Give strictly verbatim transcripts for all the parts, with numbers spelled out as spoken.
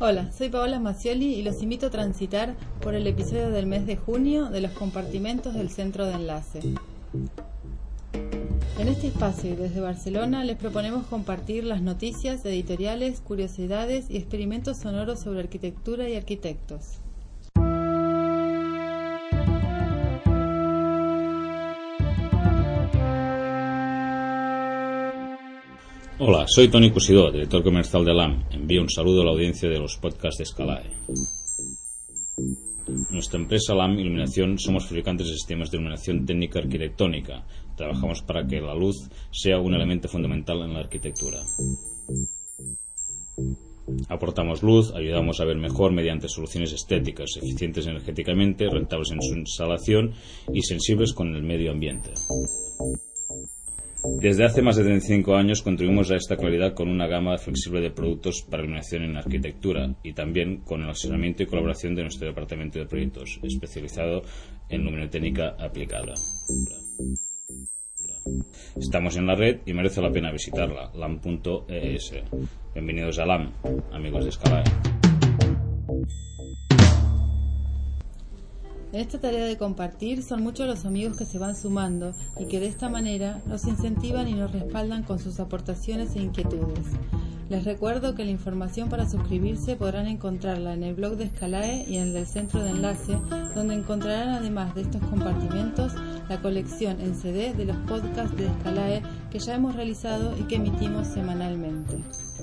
Hola, soy Paola Macioli y los invito a transitar por el episodio del mes de junio de los compartimentos del Centro de Enlace. En este espacio y desde Barcelona les proponemos compartir las noticias, editoriales, curiosidades y experimentos sonoros sobre arquitectura y arquitectos. Hola, soy Toni Cusidó, director comercial de L A M. Envío un saludo a la audiencia de los podcasts de Scalae. Nuestra empresa L A M Iluminación somos fabricantes de sistemas de iluminación técnica arquitectónica. Trabajamos para que la luz sea un elemento fundamental en la arquitectura. Aportamos luz, ayudamos a ver mejor mediante soluciones estéticas, eficientes energéticamente, rentables en su instalación y sensibles con el medio ambiente. Desde hace más de treinta y cinco años contribuimos a esta claridad con una gama flexible de productos para iluminación en arquitectura y también con el asesoramiento y colaboración de nuestro departamento de proyectos, especializado en luminotécnica aplicada. Estamos en la red y merece la pena visitarla, lam punto es. Bienvenidos a L A M, amigos de Scalae. En esta tarea de compartir son muchos los amigos que se van sumando y que de esta manera nos incentivan y nos respaldan con sus aportaciones e inquietudes. Les recuerdo que la información para suscribirse podrán encontrarla en el blog de Scalae y en el del Centro de Enlace, donde encontrarán además de estos compartimentos la colección en C D de los podcasts de Scalae que ya hemos realizado y que emitimos semanalmente.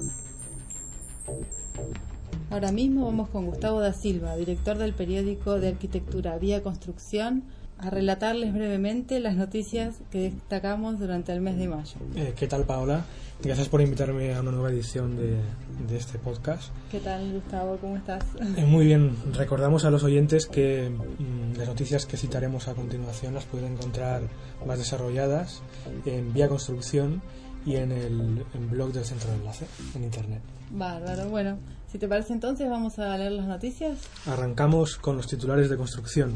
Ahora mismo vamos con Gustavo da Silva, director del periódico de arquitectura Vía Construcción, a relatarles brevemente las noticias que destacamos durante el mes de mayo. Eh, ¿Qué tal, Paola? Gracias por invitarme a una nueva edición de, de este podcast. ¿Qué tal, Gustavo? ¿Cómo estás? Eh, muy bien. Recordamos a los oyentes que mmm, las noticias que citaremos a continuación las pueden encontrar más desarrolladas en Vía Construcción y en el en blog del Centro de Enlace, en Internet. Bárbaro. Bueno, si te parece entonces vamos a leer las noticias. Arrancamos con los titulares de construcción.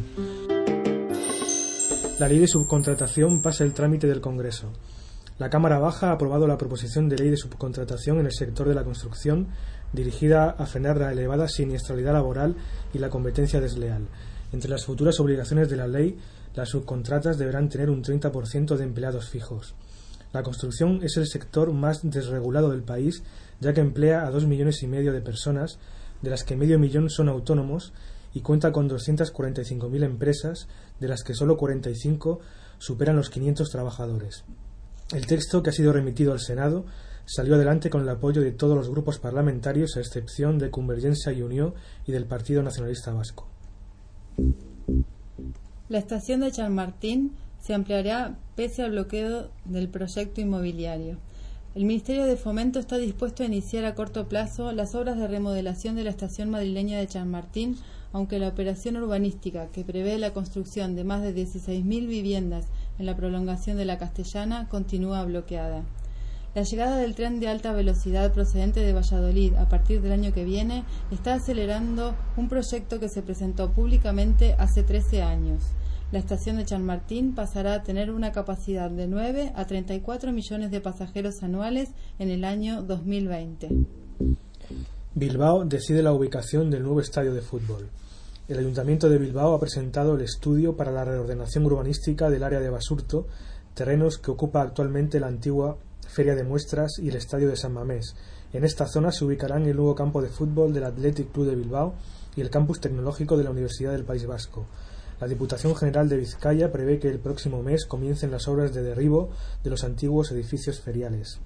La ley de subcontratación pasa el trámite del Congreso. La Cámara Baja ha aprobado la proposición de ley de subcontratación en el sector de la construcción dirigida a frenar la elevada siniestralidad laboral y la competencia desleal. Entre las futuras obligaciones de la ley, las subcontratas deberán tener un treinta por ciento de empleados fijos. La construcción es el sector más desregulado del país, ya que emplea a dos millones y medio de personas, de las que medio millón son autónomos, y cuenta con doscientas cuarenta y cinco mil empresas, de las que solo cuarenta y cinco superan los quinientos trabajadores. El texto, que ha sido remitido al Senado, salió adelante con el apoyo de todos los grupos parlamentarios, a excepción de Convergencia y Unió y del Partido Nacionalista Vasco. La estación de Chamartín se ampliará pese al bloqueo del proyecto inmobiliario. El Ministerio de Fomento está dispuesto a iniciar a corto plazo las obras de remodelación de la estación madrileña de Chamartín, aunque la operación urbanística, que prevé la construcción de más de dieciséis mil viviendas en la prolongación de la Castellana, continúa bloqueada. La llegada del tren de alta velocidad procedente de Valladolid a partir del año que viene está acelerando un proyecto que se presentó públicamente hace trece años. La estación de Chamartín pasará a tener una capacidad de nueve a treinta y cuatro millones de pasajeros anuales en el año dos mil veinte. Bilbao decide la ubicación del nuevo estadio de fútbol. El Ayuntamiento de Bilbao ha presentado el estudio para la reordenación urbanística del área de Basurto, terrenos que ocupa actualmente la antigua Feria de Muestras y el Estadio de San Mamés. En esta zona se ubicarán el nuevo campo de fútbol del Athletic Club de Bilbao y el campus tecnológico de la Universidad del País Vasco. La Diputación General de Vizcaya prevé que el próximo mes comiencen las obras de derribo de los antiguos edificios feriales.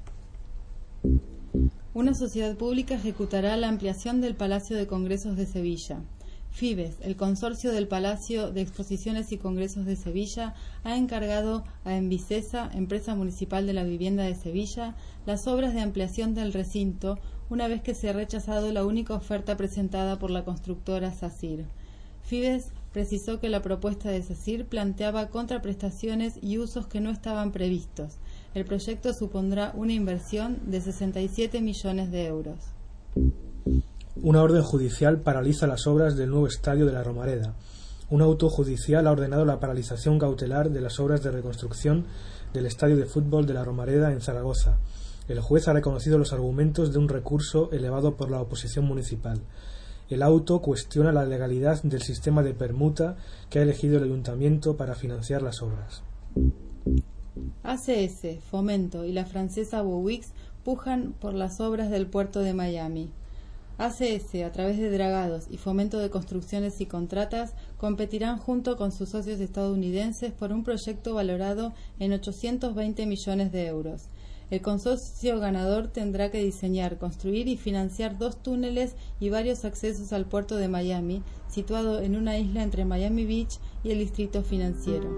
Una sociedad pública ejecutará la ampliación del Palacio de Congresos de Sevilla. Fibes, el consorcio del Palacio de Exposiciones y Congresos de Sevilla, ha encargado a Envicesa, empresa municipal de la vivienda de Sevilla, las obras de ampliación del recinto, una vez que se ha rechazado la única oferta presentada por la constructora SACIR. Fibes precisó que la propuesta de SACIR planteaba contraprestaciones y usos que no estaban previstos. El proyecto supondrá una inversión de sesenta y siete millones de euros. Una orden judicial paraliza las obras del nuevo estadio de la Romareda. Un auto judicial ha ordenado la paralización cautelar de las obras de reconstrucción del estadio de fútbol de la Romareda en Zaragoza. El juez ha reconocido los argumentos de un recurso elevado por la oposición municipal. El auto cuestiona la legalidad del sistema de permuta que ha elegido el ayuntamiento para financiar las obras. A C S, Fomento y la francesa Bowix pujan por las obras del puerto de Miami. A C S, a través de Dragados y Fomento de Construcciones y Contratas, competirán junto con sus socios estadounidenses por un proyecto valorado en ochocientos veinte millones de euros. El consorcio ganador tendrá que diseñar, construir y financiar dos túneles y varios accesos al puerto de Miami, situado en una isla entre Miami Beach y el distrito financiero.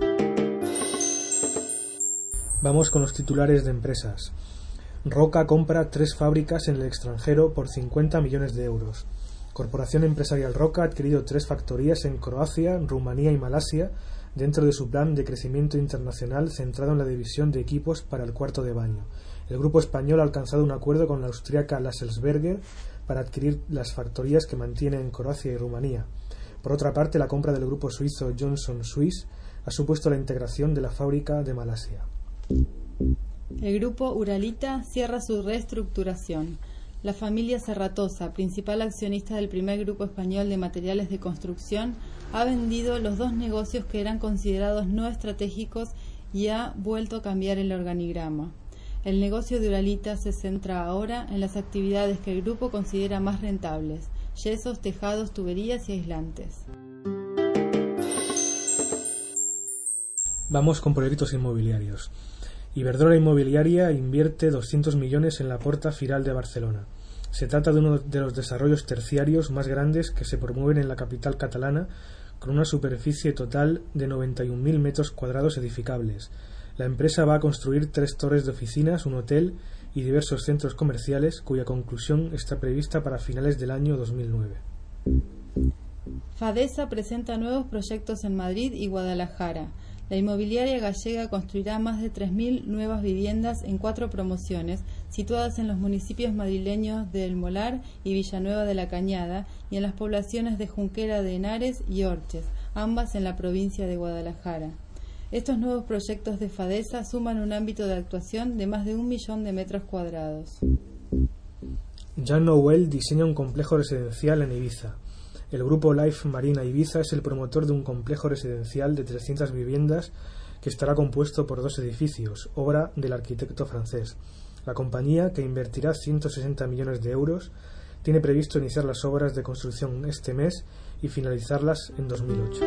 Vamos con los titulares de empresas. Roca compra tres fábricas en el extranjero por cincuenta millones de euros. Corporación Empresarial Roca ha adquirido tres factorías en Croacia, Rumanía y Malasia dentro de su plan de crecimiento internacional centrado en la división de equipos para el cuarto de baño. El grupo español ha alcanzado un acuerdo con la austríaca Lasselsberger para adquirir las factorías que mantiene en Croacia y Rumanía. Por otra parte, la compra del grupo suizo Johnson Swiss ha supuesto la integración de la fábrica de Malasia. El grupo Uralita cierra su reestructuración. La familia Serratosa, principal accionista del primer grupo español de materiales de construcción, ha vendido los dos negocios que eran considerados no estratégicos y ha vuelto a cambiar el organigrama. El negocio de Uralita se centra ahora en las actividades que el grupo considera más rentables: yesos, tejados, tuberías y aislantes. Vamos con proyectos inmobiliarios. Iberdrola Inmobiliaria invierte doscientos millones en la Porta Firal de Barcelona. Se trata de uno de los desarrollos terciarios más grandes que se promueven en la capital catalana, con una superficie total de noventa y un mil metros cuadrados edificables. La empresa va a construir tres torres de oficinas, un hotel y diversos centros comerciales, cuya conclusión está prevista para finales del año dos mil nueve. Fadesa presenta nuevos proyectos en Madrid y Guadalajara. La inmobiliaria gallega construirá más de tres mil nuevas viviendas en cuatro promociones, situadas en los municipios madrileños de El Molar y Villanueva de la Cañada, y en las poblaciones de Junquera de Henares y Orches, ambas en la provincia de Guadalajara. Estos nuevos proyectos de Fadesa suman un ámbito de actuación de más de un millón de metros cuadrados. Jean Nouvel diseña un complejo residencial en Ibiza. El grupo Life Marina Ibiza es el promotor de un complejo residencial de trescientas viviendas que estará compuesto por dos edificios, obra del arquitecto francés. La compañía, que invertirá ciento sesenta millones de euros, tiene previsto iniciar las obras de construcción este mes y finalizarlas en dos mil ocho.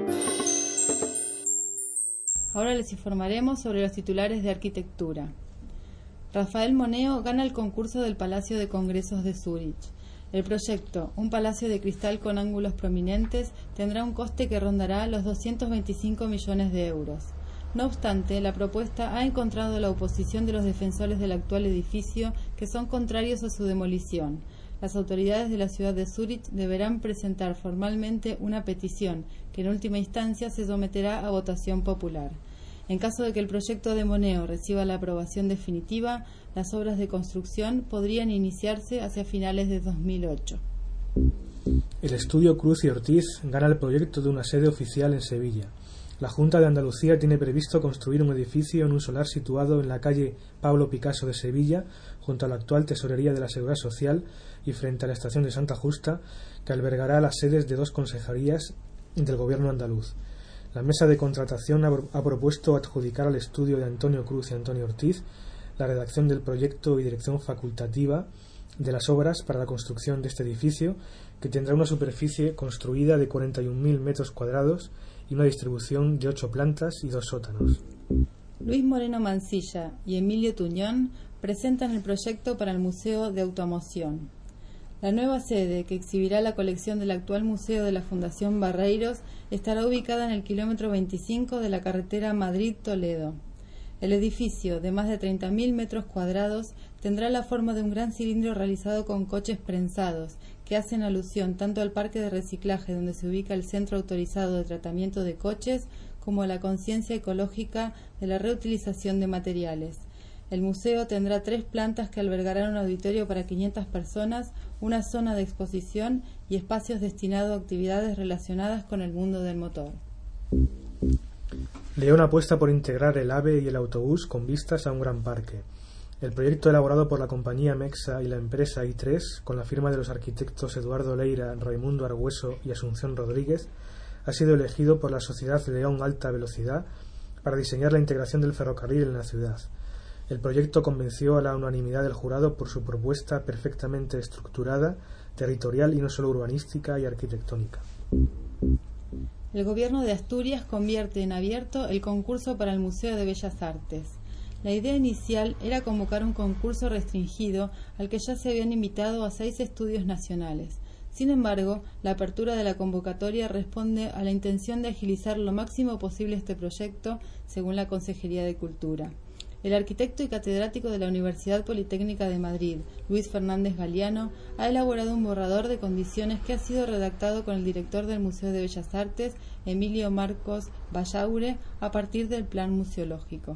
Ahora les informaremos sobre los titulares de arquitectura. Rafael Moneo gana el concurso del Palacio de Congresos de Zúrich. El proyecto, un palacio de cristal con ángulos prominentes, tendrá un coste que rondará los doscientos veinticinco millones de euros. No obstante, la propuesta ha encontrado la oposición de los defensores del actual edificio, que son contrarios a su demolición. Las autoridades de la ciudad de Zúrich deberán presentar formalmente una petición, que en última instancia se someterá a votación popular. En caso de que el proyecto de Moneo reciba la aprobación definitiva, las obras de construcción podrían iniciarse hacia finales de dos mil ocho. El estudio Cruz y Ortiz gana el proyecto de una sede oficial en Sevilla. La Junta de Andalucía tiene previsto construir un edificio en un solar situado en la calle Pablo Picasso de Sevilla, junto a la actual Tesorería de la Seguridad Social y frente a la estación de Santa Justa, que albergará las sedes de dos consejerías del Gobierno andaluz. La mesa de contratación ha, ha propuesto adjudicar al estudio de Antonio Cruz y Antonio Ortiz la redacción del proyecto y dirección facultativa de las obras para la construcción de este edificio, que tendrá una superficie construida de cuarenta y un mil metros cuadrados y una distribución de ocho plantas y dos sótanos. Luis Moreno Mansilla y Emilio Tuñón presentan el proyecto para el Museo de Automoción. La nueva sede, que exhibirá la colección del actual Museo de la Fundación Barreiros, estará ubicada en el kilómetro veinticinco de la carretera Madrid-Toledo. El edificio, de más de treinta mil metros cuadrados, tendrá la forma de un gran cilindro realizado con coches prensados, que hacen alusión tanto al parque de reciclaje donde se ubica el Centro Autorizado de Tratamiento de Coches, como a la conciencia ecológica de la reutilización de materiales. El museo tendrá tres plantas que albergarán un auditorio para quinientas personas, una zona de exposición y espacios destinados a actividades relacionadas con el mundo del motor. León apuesta por integrar el AVE y el autobús con vistas a un gran parque. El proyecto elaborado por la compañía Mexa y la empresa I tres, con la firma de los arquitectos Eduardo Leira, Raimundo Argüeso y Asunción Rodríguez, ha sido elegido por la Sociedad León Alta Velocidad para diseñar la integración del ferrocarril en la ciudad. El proyecto convenció a la unanimidad del jurado por su propuesta perfectamente estructurada, territorial y no solo urbanística y arquitectónica. El Gobierno de Asturias convierte en abierto el concurso para el Museo de Bellas Artes. La idea inicial era convocar un concurso restringido al que ya se habían invitado a seis estudios nacionales. Sin embargo, la apertura de la convocatoria responde a la intención de agilizar lo máximo posible este proyecto, según la Consejería de Cultura. El arquitecto y catedrático de la Universidad Politécnica de Madrid, Luis Fernández Galiano, ha elaborado un borrador de condiciones que ha sido redactado con el director del Museo de Bellas Artes, Emilio Marcos Ballaure, a partir del plan museológico.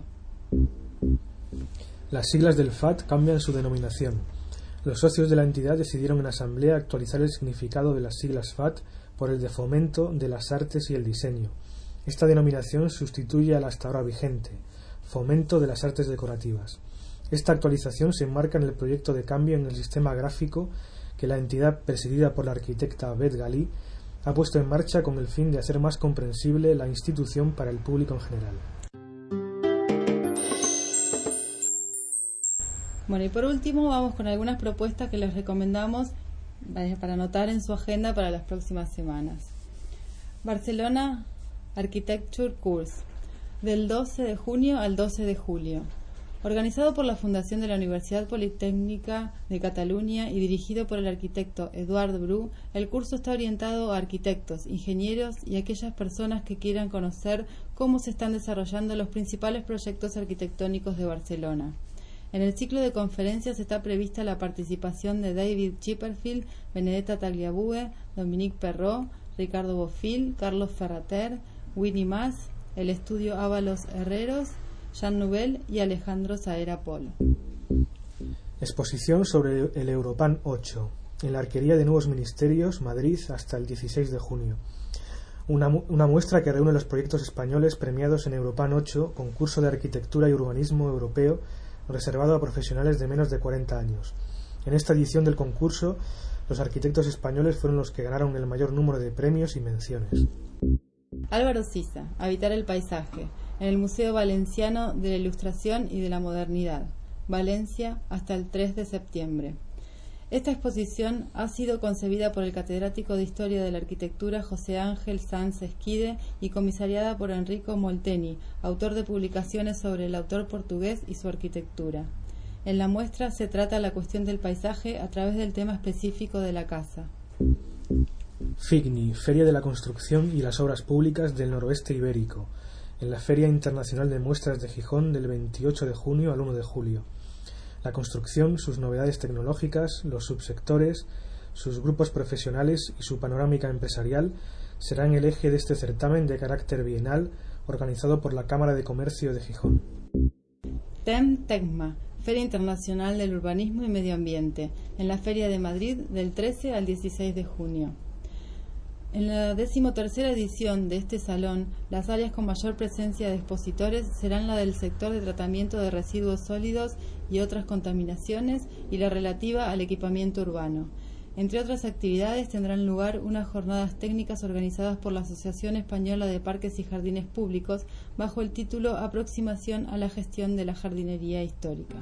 Las siglas del F A T cambian su denominación. Los socios de la entidad decidieron en asamblea actualizar el significado de las siglas F A T por el de Fomento de las Artes y el Diseño. Esta denominación sustituye a la hasta ahora vigente, Fomento de las Artes Decorativas. Esta actualización se enmarca en el proyecto de cambio en el sistema gráfico que la entidad, presidida por la arquitecta Beth Galí, ha puesto en marcha con el fin de hacer más comprensible la institución para el público en general. Bueno, y por último vamos con algunas propuestas que les recomendamos para anotar en su agenda para las próximas semanas. Barcelona Architecture Course, del doce de junio al doce de julio. Organizado por la Fundación de la Universidad Politécnica de Cataluña y dirigido por el arquitecto Eduard Bru, el curso está orientado a arquitectos, ingenieros y aquellas personas que quieran conocer cómo se están desarrollando los principales proyectos arquitectónicos de Barcelona. En el ciclo de conferencias está prevista la participación de David Chipperfield, Benedetta Tagliabue, Dominique Perrot, Ricardo Bofill, Carlos Ferrater, Winnie Mas, el estudio Ábalos Herreros, Jean Nouvel y Alejandro Saera Pol. Exposición sobre el Europan ocho, en la Arquería de Nuevos Ministerios, Madrid, hasta el dieciséis de junio. Una, mu- una muestra que reúne los proyectos españoles premiados en Europan ocho, concurso de arquitectura y urbanismo europeo, reservado a profesionales de menos de cuarenta años. En esta edición del concurso, los arquitectos españoles fueron los que ganaron el mayor número de premios y menciones. Álvaro Sisa, Habitar el paisaje, en el Museo Valenciano de la Ilustración y de la Modernidad, Valencia, hasta el tres de septiembre. Esta exposición ha sido concebida por el catedrático de Historia de la Arquitectura José Ángel Sanz Esquide y comisariada por Enrico Molteni, autor de publicaciones sobre el autor portugués y su arquitectura. En la muestra se trata la cuestión del paisaje a través del tema específico de la casa. FIGNI, Feria de la Construcción y las Obras Públicas del Noroeste Ibérico, en la Feria Internacional de Muestras de Gijón del veintiocho de junio al uno de julio. La construcción, sus novedades tecnológicas, los subsectores, sus grupos profesionales y su panorámica empresarial serán el eje de este certamen de carácter bienal organizado por la Cámara de Comercio de Gijón. TEM-TECMA, Feria Internacional del Urbanismo y Medio Ambiente, en la Feria de Madrid del trece al dieciséis de junio. En la decimotercera edición de este salón, las áreas con mayor presencia de expositores serán la del sector de tratamiento de residuos sólidos y otras contaminaciones y la relativa al equipamiento urbano. Entre otras actividades tendrán lugar unas jornadas técnicas organizadas por la Asociación Española de Parques y Jardines Públicos bajo el título Aproximación a la gestión de la jardinería histórica.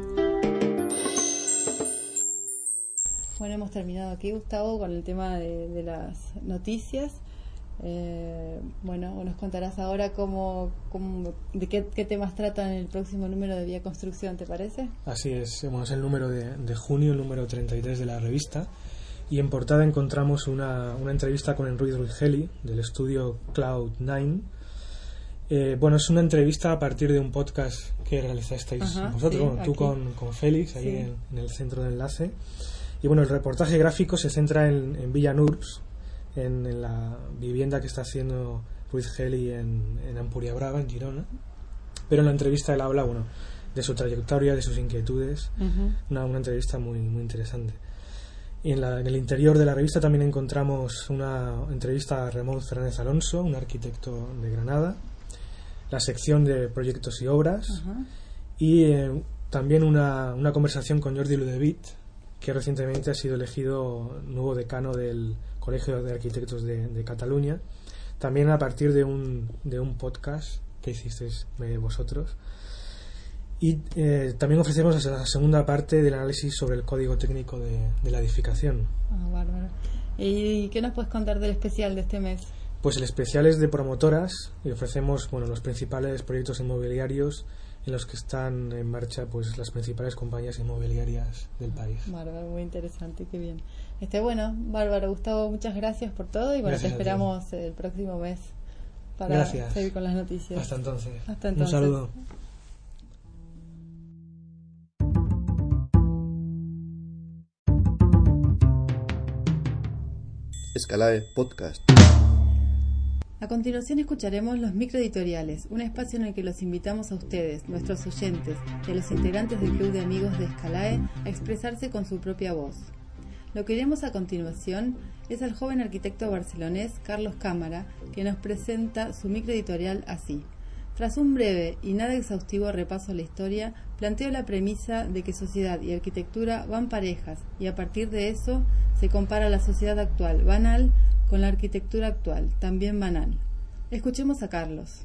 Bueno, hemos terminado aquí, Gustavo, con el tema de, de las noticias. Eh, bueno, nos contarás ahora cómo, cómo de qué, qué temas tratan en el próximo número de Vía Construcción, ¿te parece? Así es, bueno, es el número de, de junio, el número treinta y tres de la revista, y en portada encontramos una, una entrevista con Enrique Rugeli del estudio Cloud nueve. Eh, bueno, es una entrevista a partir de un podcast que realizasteis Ajá, vosotros, sí, bueno, tú con, con Félix, ahí sí. en, en el centro de enlace. Y bueno, el reportaje gráfico se centra en, en Villa Nurs, en, en la vivienda que está haciendo Ruiz Geli en, en Ampuria Brava, en Girona. Pero en la entrevista él habla, bueno, de su trayectoria, de sus inquietudes. Uh-huh. Una, una entrevista muy, muy interesante. Y en, la, en el interior de la revista también encontramos una entrevista a Ramón Fernández Alonso, un arquitecto de Granada, la sección de proyectos y obras, uh-huh. y eh, También una, una conversación con Jordi Ludevit, que recientemente ha sido elegido nuevo decano del Colegio de Arquitectos de, de Cataluña, también a partir de un, de un podcast que hicisteis eh, vosotros. Y eh, también ofrecemos la segunda parte del análisis sobre el código técnico de, de la edificación. Ah, bárbaro. ¿Y qué nos puedes contar del especial de este mes? Pues el especial es de promotoras y ofrecemos bueno, los principales proyectos inmobiliarios en los que están en marcha pues las principales compañías inmobiliarias del país. Bárbaro, muy interesante, qué bien. Este, bueno, Bárbaro, Gustavo, muchas gracias por todo y bueno, Gracias te esperamos el próximo mes para Gracias. seguir con las noticias. Hasta entonces. Hasta entonces. Un saludo. Escalae Podcast. A continuación escucharemos los microeditoriales, un espacio en el que los invitamos a ustedes, nuestros oyentes, y a los integrantes del Club de Amigos de Escalae a expresarse con su propia voz. Lo que iremos a continuación es al joven arquitecto barcelonés Carlos Cámara, que nos presenta su microeditorial así. Tras un breve y nada exhaustivo repaso a la historia, planteo la premisa de que sociedad y arquitectura van parejas y a partir de eso se compara la sociedad actual, banal, con la arquitectura actual, también banal. Escuchemos a Carlos.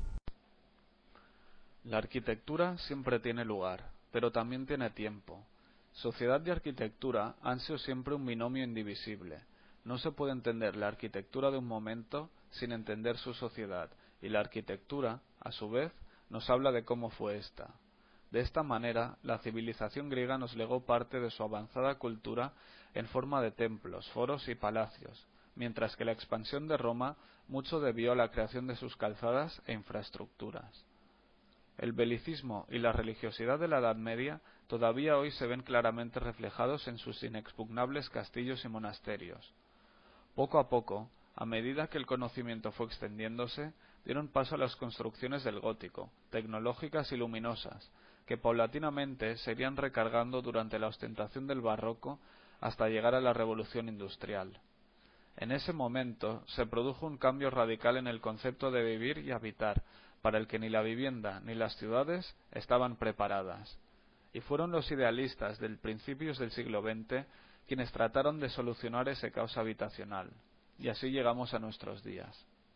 La arquitectura siempre tiene lugar, pero también tiene tiempo. Sociedad y arquitectura han sido siempre un binomio indivisible. No se puede entender la arquitectura de un momento sin entender su sociedad, y la arquitectura, a su vez, nos habla de cómo fue ésta. De esta manera, la civilización griega nos legó parte de su avanzada cultura en forma de templos, foros y palacios, mientras que la expansión de Roma mucho debió a la creación de sus calzadas e infraestructuras. El belicismo y la religiosidad de la Edad Media todavía hoy se ven claramente reflejados en sus inexpugnables castillos y monasterios. Poco a poco, a medida que el conocimiento fue extendiéndose, dieron paso a las construcciones del gótico, tecnológicas y luminosas, que paulatinamente se irían recargando durante la ostentación del barroco hasta llegar a la revolución industrial. En ese momento se produjo un cambio radical en el concepto de vivir y habitar, para el que ni la vivienda ni las ciudades estaban preparadas. Y fueron los idealistas del principios del siglo veinte quienes trataron de solucionar ese caos habitacional. Y así llegamos a nuestros días.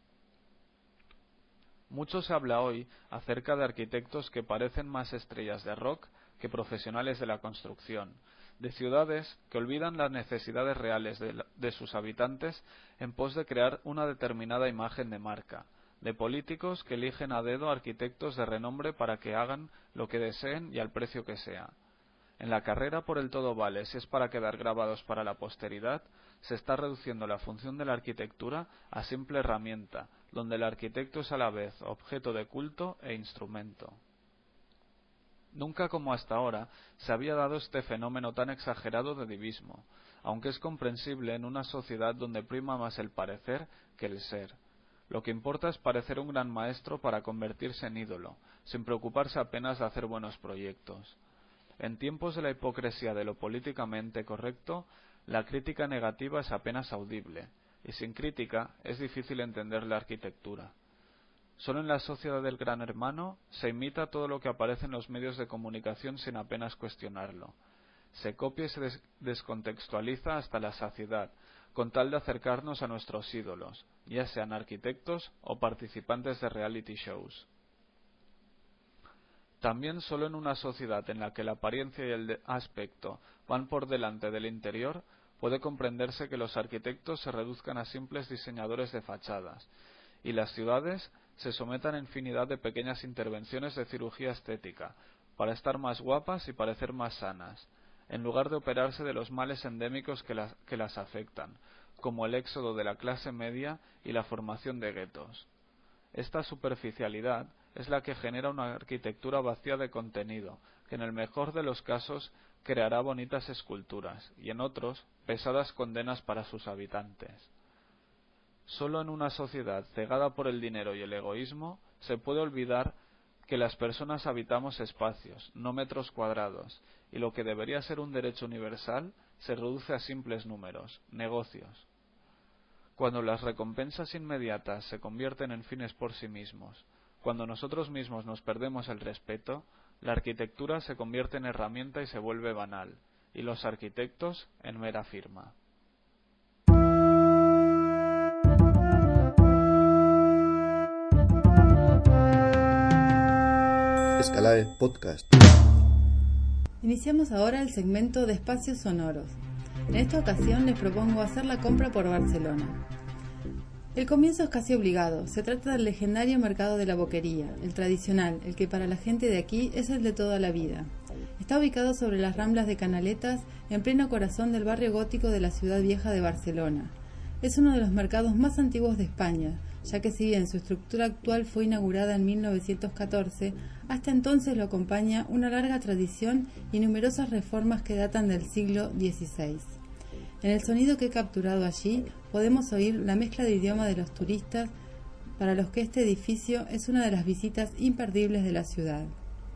Mucho se habla hoy acerca de arquitectos que parecen más estrellas de rock que profesionales de la construcción, de ciudades que olvidan las necesidades reales de, la, de sus habitantes en pos de crear una determinada imagen de marca, de políticos que eligen a dedo arquitectos de renombre para que hagan lo que deseen y al precio que sea. En la carrera por el todo vale si es para quedar grabados para la posteridad, se está reduciendo la función de la arquitectura a simple herramienta, donde el arquitecto es a la vez objeto de culto e instrumento. Nunca como hasta ahora se había dado este fenómeno tan exagerado de divismo, aunque es comprensible en una sociedad donde prima más el parecer que el ser. Lo que importa es parecer un gran maestro para convertirse en ídolo, sin preocuparse apenas de hacer buenos proyectos. En tiempos de la hipocresía de lo políticamente correcto, la crítica negativa es apenas audible, y sin crítica es difícil entender la arquitectura. Solo en la sociedad del Gran Hermano se imita todo lo que aparece en los medios de comunicación sin apenas cuestionarlo. Se copia y se des- descontextualiza hasta la saciedad, con tal de acercarnos a nuestros ídolos, ya sean arquitectos o participantes de reality shows. También solo en una sociedad en la que la apariencia y el aspecto van por delante del interior, puede comprenderse que los arquitectos se reduzcan a simples diseñadores de fachadas, y las ciudades se sometan a infinidad de pequeñas intervenciones de cirugía estética, para estar más guapas y parecer más sanas, en lugar de operarse de los males endémicos que las, que las afectan, como el éxodo de la clase media y la formación de guetos. Esta superficialidad es la que genera una arquitectura vacía de contenido, que en el mejor de los casos creará bonitas esculturas, y en otros, pesadas condenas para sus habitantes. Solo en una sociedad cegada por el dinero y el egoísmo se puede olvidar que las personas habitamos espacios, no metros cuadrados, y lo que debería ser un derecho universal se reduce a simples números, negocios. Cuando las recompensas inmediatas se convierten en fines por sí mismos, cuando nosotros mismos nos perdemos el respeto, La arquitectura se convierte en herramienta y se vuelve banal, y los arquitectos en mera firma. Escalae Podcast. Iniciamos ahora el segmento de espacios sonoros. En esta ocasión les propongo hacer la compra por Barcelona. El comienzo es casi obligado. Se trata del legendario mercado de la Boquería, el tradicional, el que para la gente de aquí es el de toda la vida. Está ubicado sobre las Ramblas de Canaletas, en pleno corazón del barrio gótico de la ciudad vieja de Barcelona. Es uno de los mercados más antiguos de España, ya que si bien su estructura actual fue inaugurada en mil novecientos catorce, hasta entonces lo acompaña una larga tradición y numerosas reformas que datan del siglo dieciséis. En el sonido que he capturado allí podemos oír la mezcla de idioma de los turistas, para los que este edificio es una de las visitas imperdibles de la ciudad.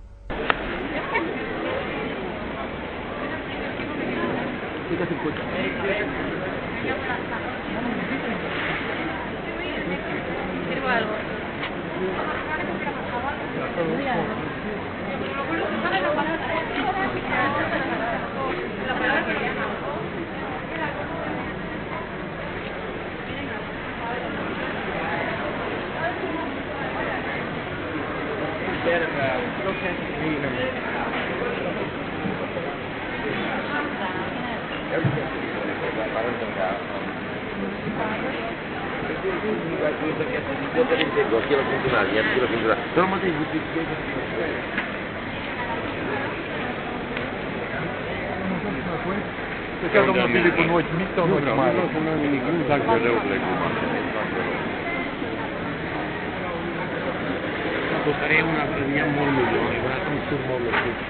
Faré una premia molt millor, i veuràs com surt molt de tu.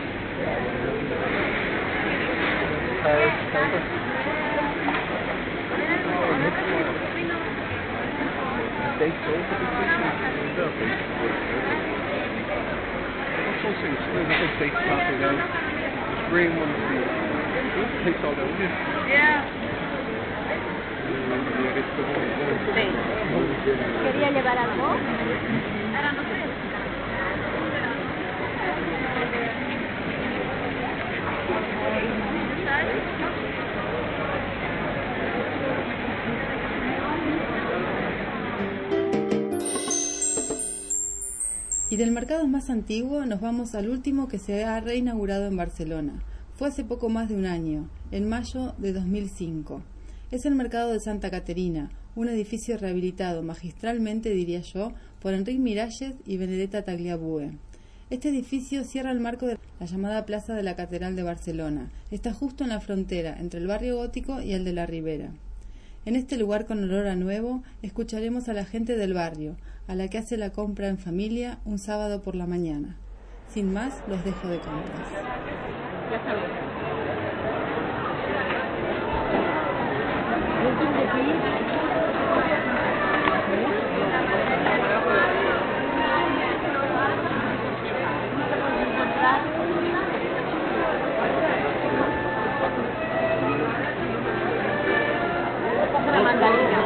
¿Quería llevar algo? Ahora no sé. Y del mercado más antiguo nos vamos al último que se ha reinaugurado en Barcelona. Fue hace poco más de un año, en mayo de dos mil cinco. Es el mercado de Santa Caterina, un edificio rehabilitado magistralmente, diría yo, por Enric Miralles y Benedetta Tagliabue. Este edificio cierra el marco de la llamada Plaza de la Catedral de Barcelona. Está justo en la frontera entre el barrio gótico y el de la Ribera. En este lugar con olor a nuevo, escucharemos a la gente del barrio, a la que hace la compra en familia un sábado por la mañana. Sin más, los dejo de compras. Ya sabes. La mandarina.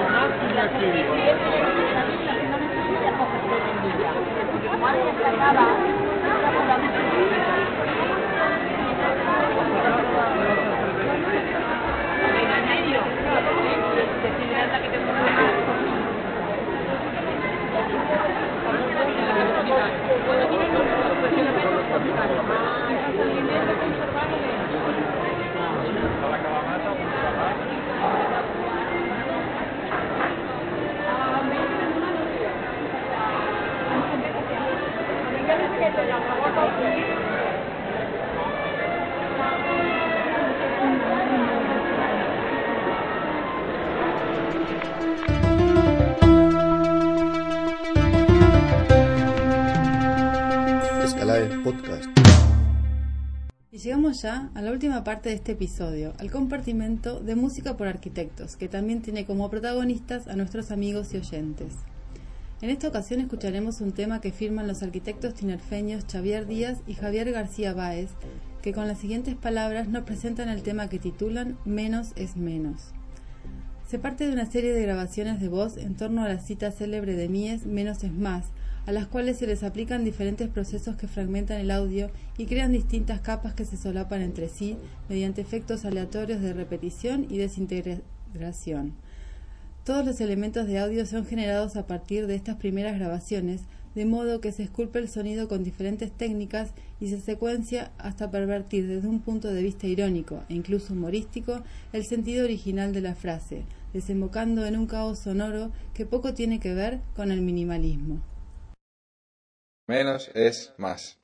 Podcast. Y llegamos ya a la última parte de este episodio, al compartimento de Música por Arquitectos, que también tiene como protagonistas a nuestros amigos y oyentes. En esta ocasión escucharemos un tema que firman los arquitectos tinerfeños Xavier Díaz y Javier García Báez, que con las siguientes palabras nos presentan el tema que titulan Menos es menos. Se parte de una serie de grabaciones de voz en torno a la cita célebre de Mies, Menos es más, a las cuales se les aplican diferentes procesos que fragmentan el audio y crean distintas capas que se solapan entre sí mediante efectos aleatorios de repetición y desintegración. Todos los elementos de audio son generados a partir de estas primeras grabaciones, de modo que se esculpe el sonido con diferentes técnicas y se secuencia hasta pervertir desde un punto de vista irónico e incluso humorístico el sentido original de la frase, desembocando en un caos sonoro que poco tiene que ver con el minimalismo. Menos es más.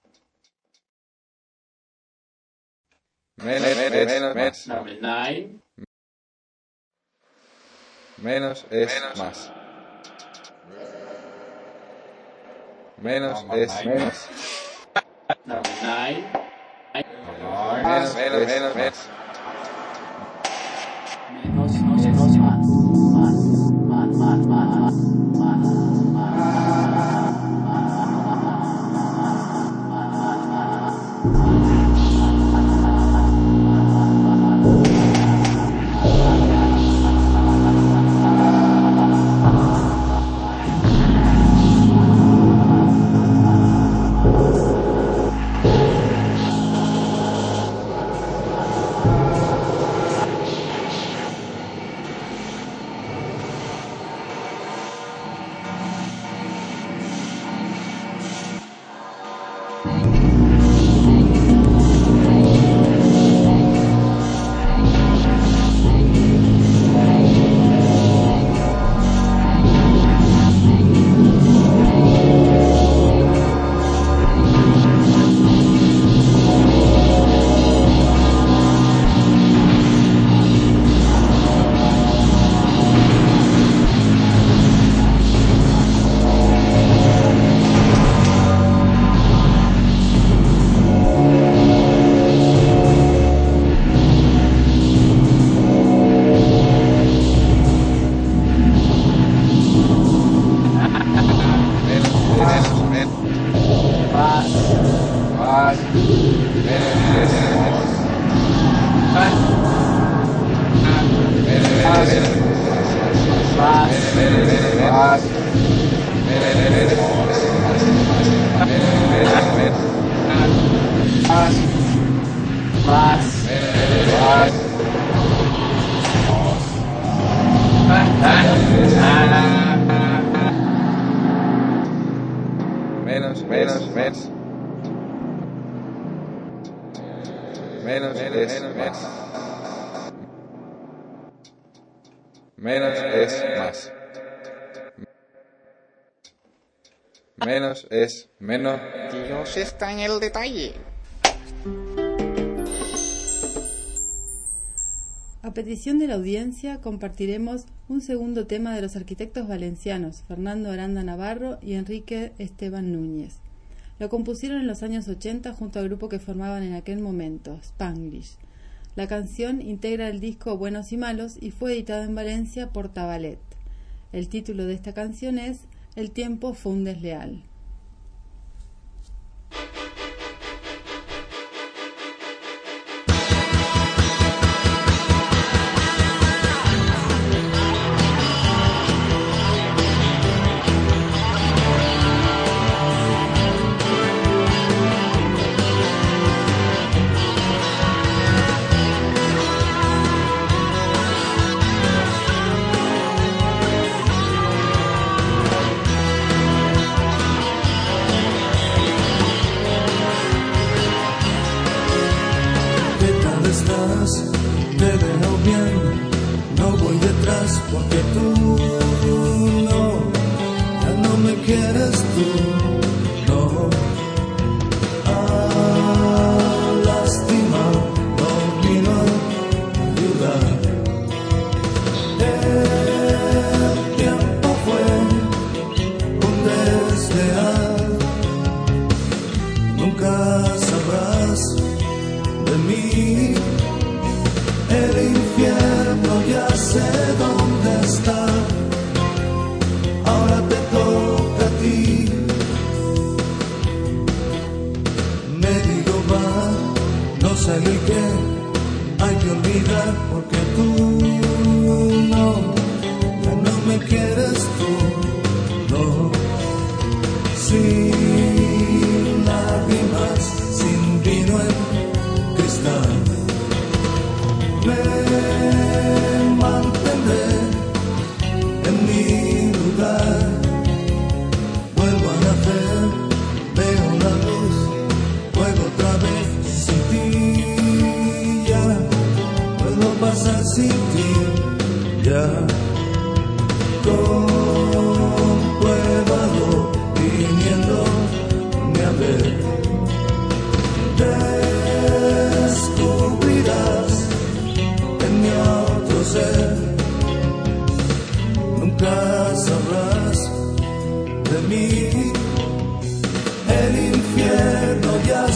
Menos es más. Number nine. Menos es más. Menos es más. Number nine. Menos, menos, menos, menos. Menos, menos, más. Más, más, más, más. Menos, menos, menos. Menos es más. Menos es más. Menos es menos. Dios está en el detalle. A petición de la audiencia compartiremos un segundo tema de los arquitectos valencianos Fernando Aranda Navarro y Enrique Esteban Núñez. Lo compusieron en los años ochenta junto al grupo que formaban en aquel momento, Spanglish. La canción integra el disco Buenos y Malos y fue editada en Valencia por Tabalet. El título de esta canción es El tiempo fue un desleal. Te veo bien, no voy detrás porque tú no, ya no me quieres tú, no. Ah, lástima, no vino a ayudar. El tiempo fue un desleal, nunca sabrás de mí. El infierno ya sé dónde está, ahora te toca a ti. Me digo va, no sé ni qué hay que olvidar porque tú no, ya no me quieres tú, no. Si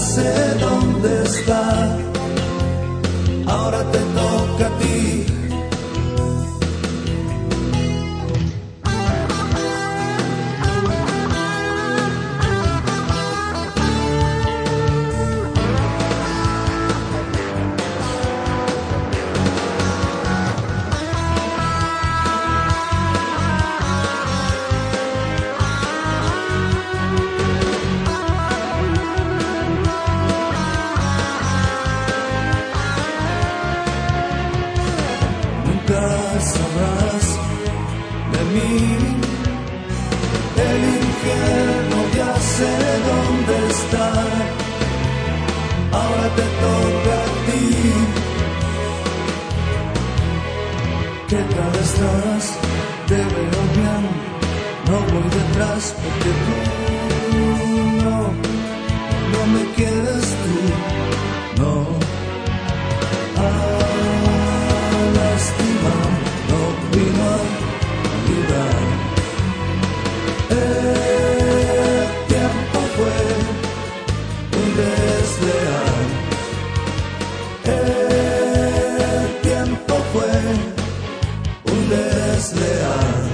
sé dónde está. Ahora te toca a ti. Sabrás de mí, el infierno ya sé dónde está. Ahora te toca a ti. ¿Qué tal estás? Te veo bien, no voy detrás porque tú no, no me quieres tú, no. Ah, lástima, no vino a ayudar. El tiempo fue un desleal. El tiempo fue un desleal.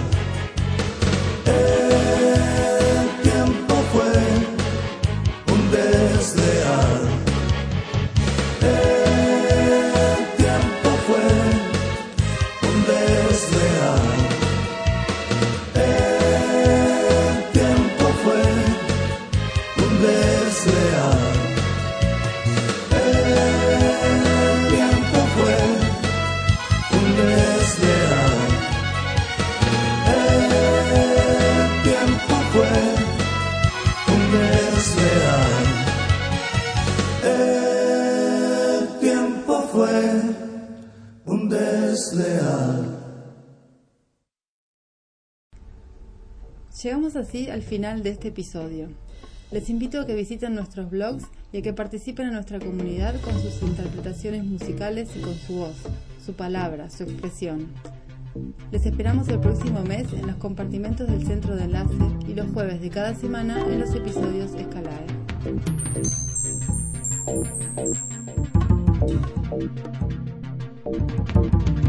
El tiempo fue un desleal. El tiempo fue un desleal. El tiempo fue un desleal. El tiempo fue un desleal. El tiempo fue un desleal. El tiempo fue un desleal. Llegamos así al final de este episodio. Les invito a que visiten nuestros blogs y a que participen en nuestra comunidad con sus interpretaciones musicales y con su voz, su palabra, su expresión. Les esperamos el próximo mes en los compartimentos del centro de enlace y los jueves de cada semana en los episodios Escalae. Thank you.